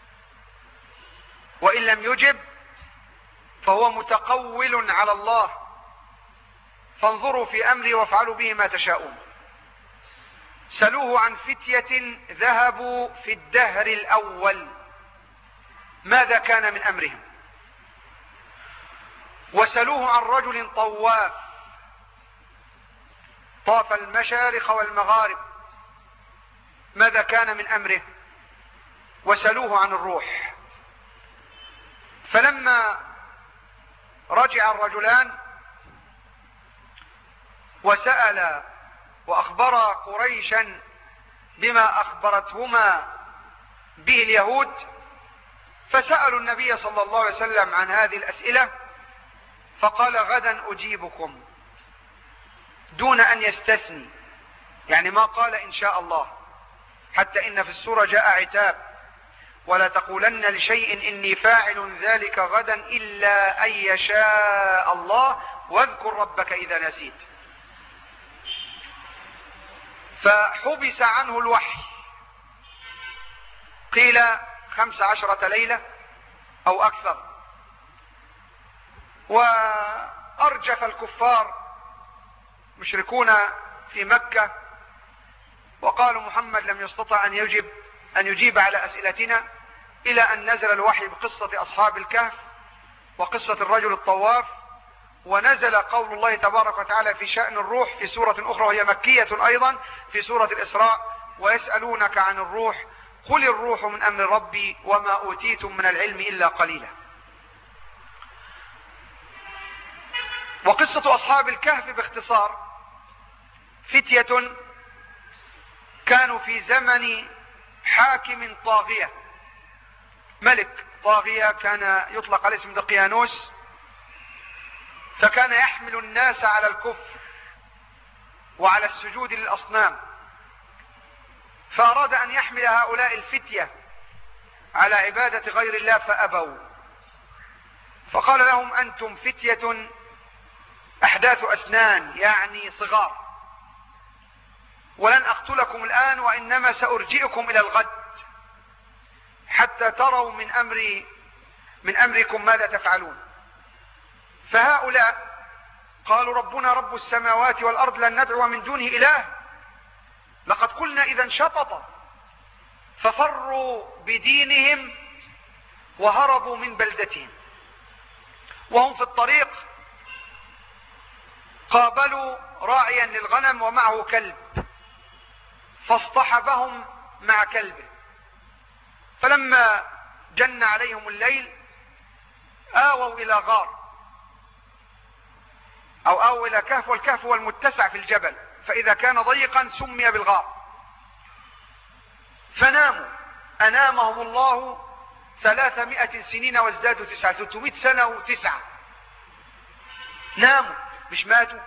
وإن لم يجب فهو متقول على الله، فانظروا في أمري وافعلوا به ما تشاءون. سلوه عن فتية ذهبوا في الدهر الأول ماذا كان من أمرهم، وسلوه عن رجل طواف طاف المشارق والمغارب ماذا كان من أمره، وسلوه عن الروح. فلما رجع الرجلان وسأل وأخبر قريشا بما أخبرتهما به اليهود، فسألوا النبي صلى الله عليه وسلم عن هذه الأسئلة، فقال غدا أجيبكم دون أن يستثني، يعني ما قال إن شاء الله، حتى إن في السورة جاء عتاب ولا تقولن لشيء إني فاعل ذلك غدا إلا أن يشاء الله واذكر ربك إذا نسيت. فحبس عنه الوحي قيل خمس عشرة ليلة أو أكثر، وأرجف الكفار مشركون في مكة وقالوا محمد لم يستطع أن يجب أن يجيب على أسئلتنا، إلى أن نزل الوحي بقصة أصحاب الكهف وقصة الرجل الطواف، ونزل قول الله تبارك وتعالى في شأن الروح في سورة أخرى وهي مكية أيضا في سورة الإسراء: ويسألونك عن الروح قل الروح من أمر ربي وما أوتيتم من العلم إلا قليلا. وقصة أصحاب الكهف باختصار: فتية كانوا في زمن حاكم طاغية، ملك طاغية كان يطلق عليه اسم دقيانوس، فكان يحمل الناس على الكفر وعلى السجود للأصنام، فأراد أن يحمل هؤلاء الفتية على عبادة غير الله فأبوا، فقال لهم أنتم فتية أحداث أسنان يعني صغار، ولن أقتلكم الآن وإنما سأرجئكم إلى الغد حتى تروا من أمري من أمركم ماذا تفعلون. فهؤلاء قالوا ربنا رب السماوات والأرض لن ندعو من دونه إله لقد قلنا إذا شطط، ففروا بدينهم وهربوا من بلدتهم. وهم في الطريق قابلوا راعيا للغنم ومعه كلب، فاصطحبهم مع كلبه، فلما جن عليهم الليل آووا إلى غار أو آووا إلى كهف، والكهف هو المتسع في الجبل، فإذا كان ضيقا سمي بالغار، فناموا أنامهم الله ثلاثمائة سنين وازدادوا تسعة، ثلاثمائة سنة وتسعة، ناموا مش ماتوا.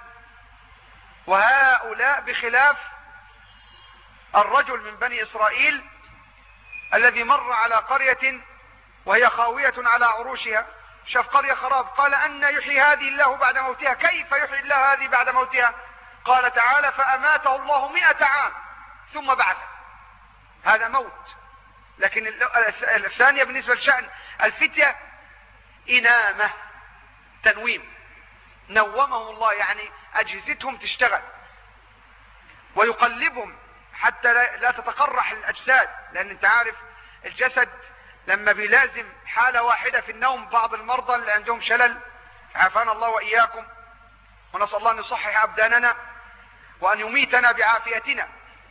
وهؤلاء بخلاف الرجل من بني إسرائيل الذي مر على قرية وهي خاوية على عروشها، شاف قرية خراب، قال أن يحيي هذه الله بعد موتها، كيف يحيي الله هذه بعد موتها؟ قال تعالى فأماته الله مئة عام ثم بعثه. هذا موت. لكن الثانية بالنسبة لشأن الفتية إنامة، تنويم، نومهم الله يعني أجهزتهم تشتغل ويقلبهم حتى لا تتقرح الأجساد، لأن انت عارف الجسد لما بيلازم حالة واحدة في النوم، بعض المرضى اللي عندهم شلل عافانا الله وإياكم، ونسأل الله أن يصحح أبداننا وأن يميتنا بعافيتنا.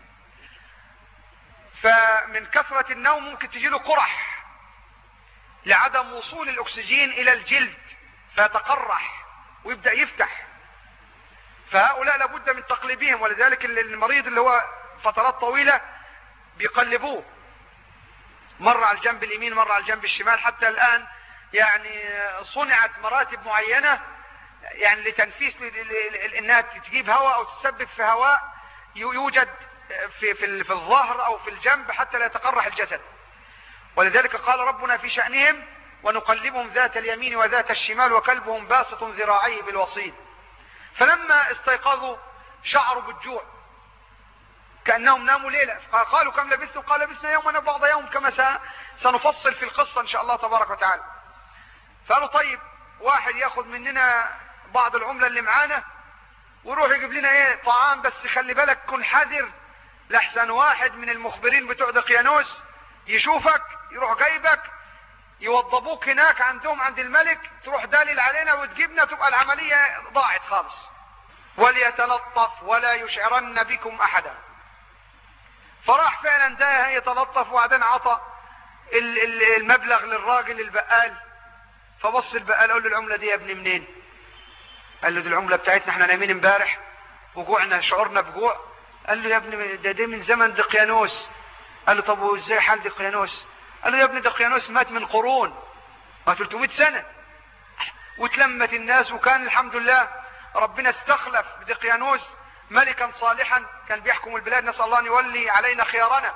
فمن كثرة النوم ممكن تجيله قرح لعدم وصول الأكسجين إلى الجلد فيتقرح ويبدأ يفتح، فهؤلاء لابد من تقليبهم. ولذلك المريض اللي هو فترات طويلة بيقلبوه مرة على الجنب اليمين مرة على الجنب الشمال. حتى الآن يعني صنعت مراتب معينة يعني لتنفيس انها تجيب هواء او تسبب في هواء يوجد في, في, في الظهر او في الجنب حتى لا يتقرح الجسد. ولذلك قال ربنا في شأنهم ونقلبهم ذات اليمين وذات الشمال وكلبهم باسط ذراعيه بالوصيد. فلما استيقظوا شعروا بالجوع كأنهم ناموا ليلة، قالوا كم لبثتم؟ قال لبثنا يوما بعض يوم، كما سنفصل في القصة إن شاء الله تبارك وتعالى. فقالوا طيب واحد ياخذ مننا بعض العملة اللي معانا ويروح يجيب لنا ايه طعام، بس خلي بالك كن حذر لحسن واحد من المخبرين بتوع دقيانوس يشوفك يروح جايبك يوضبوك هناك عندهم عند الملك، تروح دالل علينا وتجيبنا، تبقى العملية ضاعت خالص. وليتلطف ولا يشعرن بكم احدا. فراح فعلا ده يتلطف وبعدين عطى المبلغ للراجل البقال. فبص البقال قال له العملة دي يا ابني منين؟ قال له دي العملة بتاعتنا، احنا نايمين امبارح وجوعنا شعورنا بجوع. قال له يا ابني ده دي من زمن دقيانوس. قال له طب وازاي حال دقيانوس؟ قال له يا ابني دقيانوس مات من قرون، ما ثلاثمائة سنة، وتلمت الناس، وكان الحمد لله ربنا استخلف بدقيانوس ملكا صالحا كان بيحكم البلاد، نسأل الله ان يولي علينا خيارنا.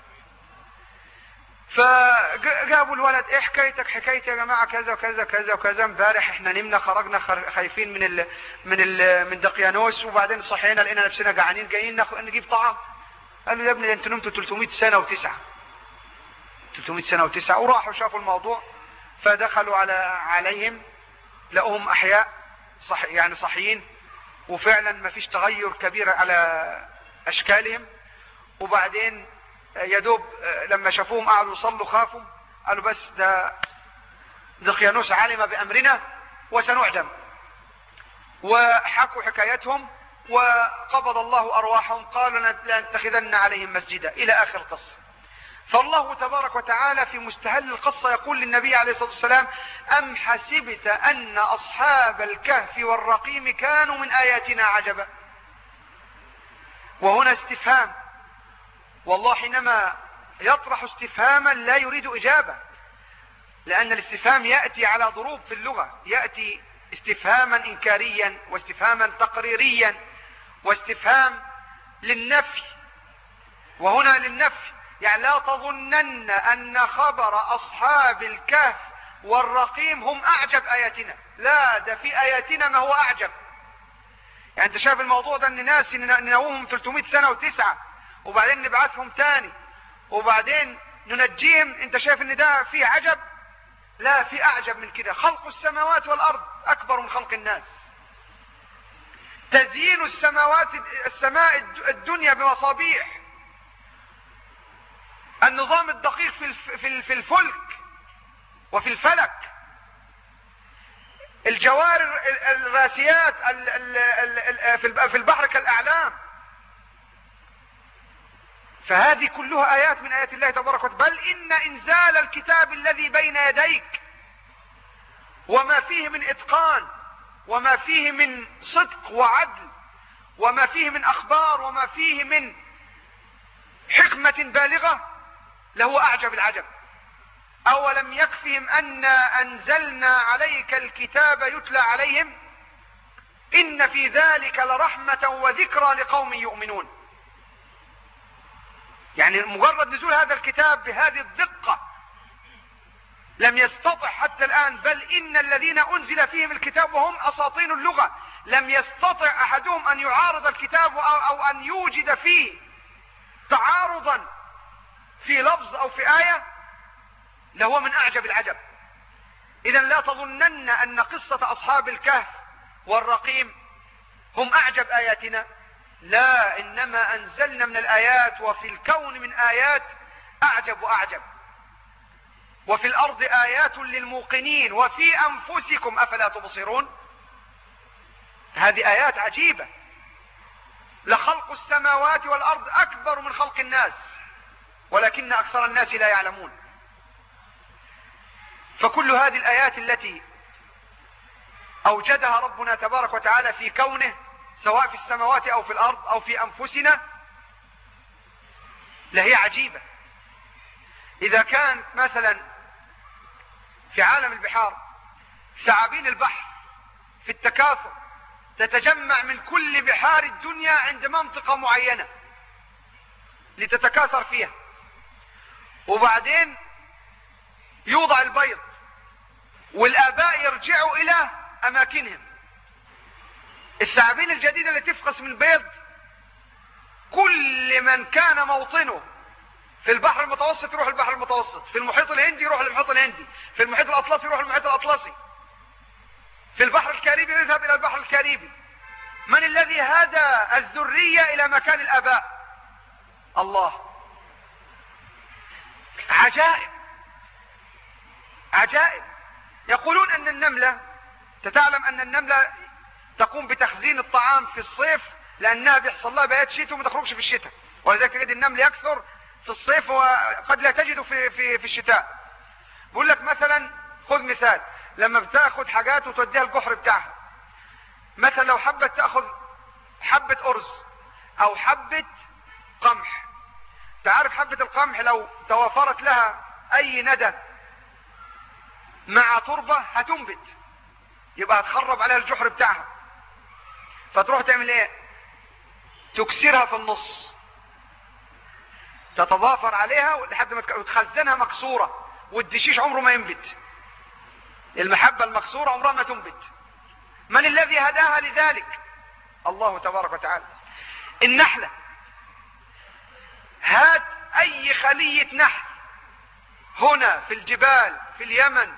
فجابوا الولد ايه حكايتك؟ حكايتي يا جماعه كذا وكذا كذا وكذا، امبارح احنا نمنا خرجنا خايفين من ال من ال من دقيانوس، وبعدين صحينا لقينا نفسنا جعانين جايين نجيب طعام. قال له يا ابني ده انتوا نمتوا ثلاثمائة سنة وتسعة ثلاثمائة سنة وتسعة. وراحوا شافوا الموضوع فدخلوا على عليهم لقوهم احياء صح يعني صحيين، وفعلا ما فيش تغير كبير على اشكالهم. وبعدين يدوب لما شافوهم قعدوا يصلوا خافوا، قالوا بس ده دقيانوس علم بأمرنا وسنعدم، وحكوا حكايتهم وقبض الله أرواحهم. قالوا لنتخذن عليهم مسجدا إلى آخر القصة. فالله تبارك وتعالى في مستهل القصة يقول للنبي عليه الصلاة والسلام أم حسبت أن أصحاب الكهف والرقيم كانوا من آياتنا عجبا. وهنا استفهام، والله حينما يطرح استفهاما لا يريد إجابة، لأن الاستفهام يأتي على ضروب في اللغة، يأتي استفهاما إنكاريا واستفهاما تقريريا واستفهام للنفي، وهنا للنفي. يعني لا تظنن أن خبر أصحاب الكهف والرقيم هم أعجب آياتنا، لا ده في آياتنا ما هو أعجب. يعني أنت شايف الموضوع ده أن ناس ننومهم ثلاثمائة سنة وتسعة وبعدين نبعثهم تاني وبعدين ننجيهم، انت شايف ان ده فيه عجب؟ لا، في اعجب من كده. خلق السماوات والارض اكبر من خلق الناس. تزيين السماوات السماء الدنيا بمصابيح، النظام الدقيق في في الفلك وفي الفلك، الجوار الراسيات في البحر كالاعلام. فهذه كلها آيات من آيات الله تبارك وتعالى. بل إن إنزال الكتاب الذي بين يديك وما فيه من إتقان وما فيه من صدق وعدل وما فيه من أخبار وما فيه من حكمة بالغة له أعجب العجب. أولم يكفهم أنا أنزلنا عليك الكتاب يتلى عليهم إن في ذلك لرحمة وذكرى لقوم يؤمنون. يعني مجرد نزول هذا الكتاب بهذه الدقة لم يستطع حتى الآن، بل إن الذين أنزل فيهم الكتاب وهم أساطين اللغة لم يستطع أحدهم أن يعارض الكتاب أو أن يوجد فيه تعارضا في لفظ أو في آية لهو من أعجب العجب. إذن لا تظنن أن قصة أصحاب الكهف والرقيم هم أعجب آياتنا، لا، إنما أنزلنا من الآيات وفي الكون من آيات أعجب وأعجب. وفي الأرض آيات للموقنين وفي أنفسكم أفلا تبصرون. هذه آيات عجيبة. لخلق السماوات والأرض أكبر من خلق الناس ولكن أكثر الناس لا يعلمون. فكل هذه الآيات التي أوجدها ربنا تبارك وتعالى في كونه سواء في السماوات أو في الأرض أو في أنفسنا لهي عجيبة. إذا كانت مثلا في عالم البحار ثعابين البحر في التكاثر تتجمع من كل بحار الدنيا عند منطقة معينة لتتكاثر فيها، وبعدين يوضع البيض والآباء يرجعوا إلى أماكنهم. الثعابين الجديدة اللي تفقس من بيض كل من كان موطنه في البحر المتوسط يروح البحر المتوسط، في المحيط الهندي يروح المحيط الهندي، في المحيط الأطلسي يروح المحيط الأطلسي، في البحر الكاريبي يذهب إلى البحر الكاريبي. من الذي هدى الذرية إلى مكان الآباء؟ الله. عجائب عجائب. يقولون أن النملة، تتعلم أن النملة تقوم بتخزين الطعام في الصيف لأنها بيحصل لها بيات شتاء وما تخرجش في الشتاء، ولذلك تجد النمل يكثر في الصيف وقد لا تجده في, في, في الشتاء. بقول لك مثلا، خذ مثال، لما بتاخذ حاجات وتوديها الجحر بتاعها، مثلا لو حبت تأخذ حبة أرز أو حبة قمح، تعرف حبة القمح لو توافرت لها أي ندى مع تربة هتنبت، يبقى هتخرب عليها الجحر بتاعها، فتروح تعمل ايه؟ تكسرها في النص، تتضافر عليها لحد ما تخزنها مكسورة، والدشيش عمره ما ينبت، المحبة المكسورة عمرها ما تنبت. من الذي هداها لذلك؟ الله تبارك وتعالى. النحلة، هات اي خلية نحل هنا في الجبال، في اليمن،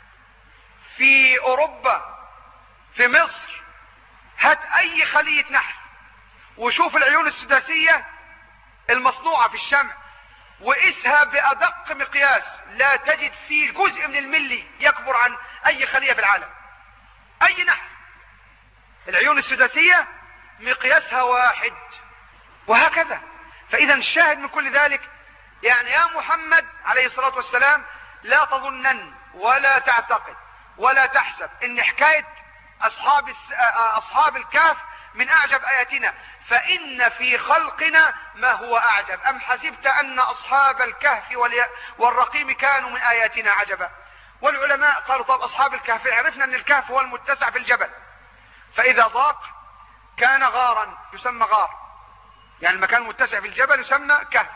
في اوروبا، في مصر، هات اي خلية نحل وشوف العيون السداسية المصنوعة في الشمع وقسها بأدق مقياس، لا تجد فيه جزء من الملي يكبر عن اي خلية في العالم. اي نحل العيون السداسية مقياسها واحد، وهكذا. فاذا الشاهد من كل ذلك، يعني يا محمد عليه الصلاة والسلام، لا تظنن ولا تعتقد ولا تحسب ان حكاية اصحاب اصحاب الكهف من اعجب اياتنا، فان في خلقنا ما هو اعجب. ام حسبت ان اصحاب الكهف والرقيم كانوا من اياتنا عجبا. والعلماء قالوا طب اصحاب الكهف، عرفنا ان الكهف هو المتسع في الجبل، فاذا ضاق كان غارا يسمى غار، يعني المكان المتسع في الجبل يسمى كهف،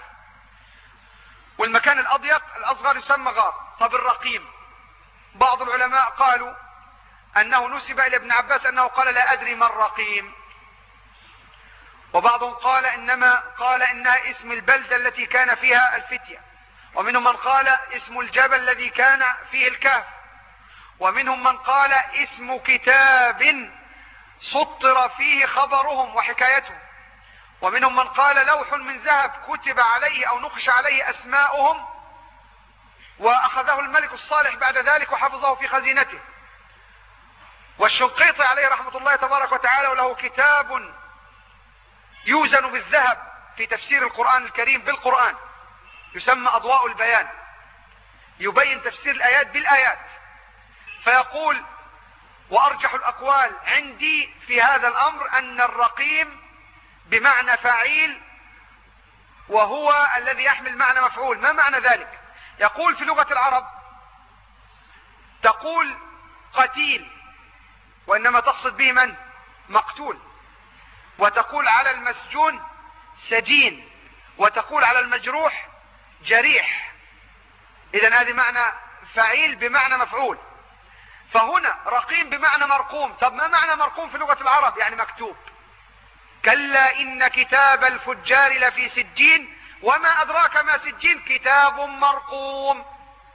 والمكان الاضيق الاصغر يسمى غار. طب الرقيم، بعض العلماء قالوا انه نسب الى ابن عباس انه قال لا ادري ما الرقيم، وبعضهم قال انما قال انها اسم البلدة التي كان فيها الفتية، ومنهم من قال اسم الجبل الذي كان فيه الكهف، ومنهم من قال اسم كتاب سطر فيه خبرهم وحكايتهم، ومنهم من قال لوح من ذهب كتب عليه او نقش عليه اسماؤهم واخذه الملك الصالح بعد ذلك وحفظه في خزينته. والشنقيطي عليه رحمة الله تبارك وتعالى وله كتاب يوزن بالذهب في تفسير القرآن الكريم بالقرآن، يسمى أضواء البيان، يبين تفسير الآيات بالآيات، فيقول وأرجح الأقوال عندي في هذا الأمر أن الرقيم بمعنى فعيل، وهو الذي يحمل معنى مفعول. ما معنى ذلك؟ يقول في لغة العرب تقول قتيل وإنما تقصد به من؟ مقتول، وتقول على المسجون سجين، وتقول على المجروح جريح. إذن هذه معنى فعيل بمعنى مفعول. فهنا رقيم بمعنى مرقوم. طب ما معنى مرقوم في لغة العرب؟ يعني مكتوب. كلا إن كتاب الفجار لفي سجين وما أدراك ما سجين كتاب مرقوم.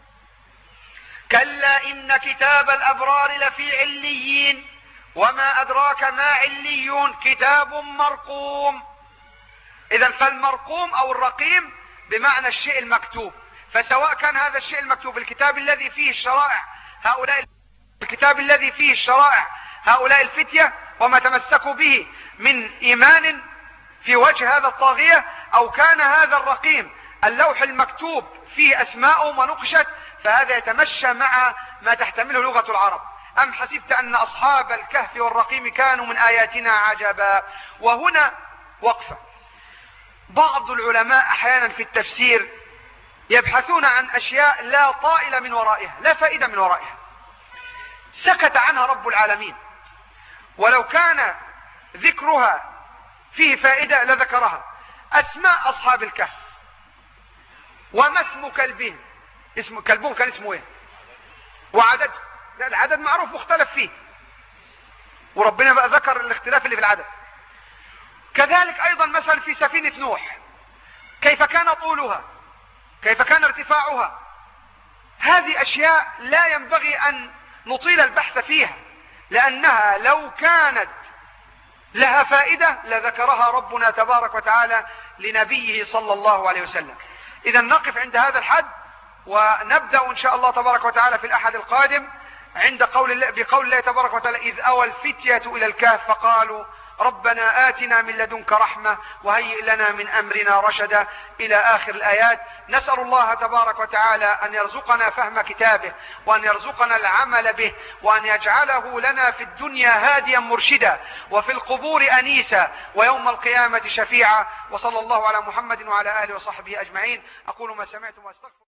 كلا إن كتاب الأبرار لفي عليين وما أدراك ما عليون كتاب مرقوم. إذن فالمرقوم أو الرقيم بمعنى الشيء المكتوب. فسواء كان هذا الشيء المكتوب الكتاب الذي فيه الشرائع هؤلاء الكتاب الذي فيه الشرائع هؤلاء الفتية وما تمسكوا به من إيمان في وجه هذا الطاغية، أو كان هذا الرقيم اللوح المكتوب فيه أسماءهم ونقشت، فهذا يتمشى مع ما تحتمله لغة العرب. أم حسبت أن أصحاب الكهف والرقيم كانوا من آياتنا عجبا. وهنا وقفة. بعض العلماء أحيانا في التفسير يبحثون عن أشياء لا طائل من ورائها، لا فائدة من ورائها، سكت عنها رب العالمين، ولو كان ذكرها فيه فائدة لذكرها. أسماء أصحاب الكهف، وما اسم كلبهم، اسم كلبهم كان اسمه ايه، وعدد، لا العدد معروف مختلف فيه، وربنا بقى ذكر الاختلاف اللي في العدد. كذلك أيضا مثلا في سفينة نوح، كيف كان طولها، كيف كان ارتفاعها. هذه أشياء لا ينبغي أن نطيل البحث فيها، لأنها لو كانت لها فائدة لذكرها ربنا تبارك وتعالى لنبيه صلى الله عليه وسلم. إذا نقف عند هذا الحد، ونبدأ إن شاء الله تبارك وتعالى في الأحد القادم عند قول الله بقول الله تبارك وتعالى: إذ أوى الفتية إلى الكهف فقالوا ربنا آتنا من لدنك رحمة وهيئ لنا من أمرنا رشدا، إلى آخر الآيات. نسأل الله تبارك وتعالى أن يرزقنا فهم كتابه، وأن يرزقنا العمل به، وأن يجعله لنا في الدنيا هاديا مرشدا، وفي القبور أنيسا، ويوم القيامة شفيعا. وصلى الله على محمد وعلى آله وصحبه أجمعين. أقول ما سمعتم وأستغفر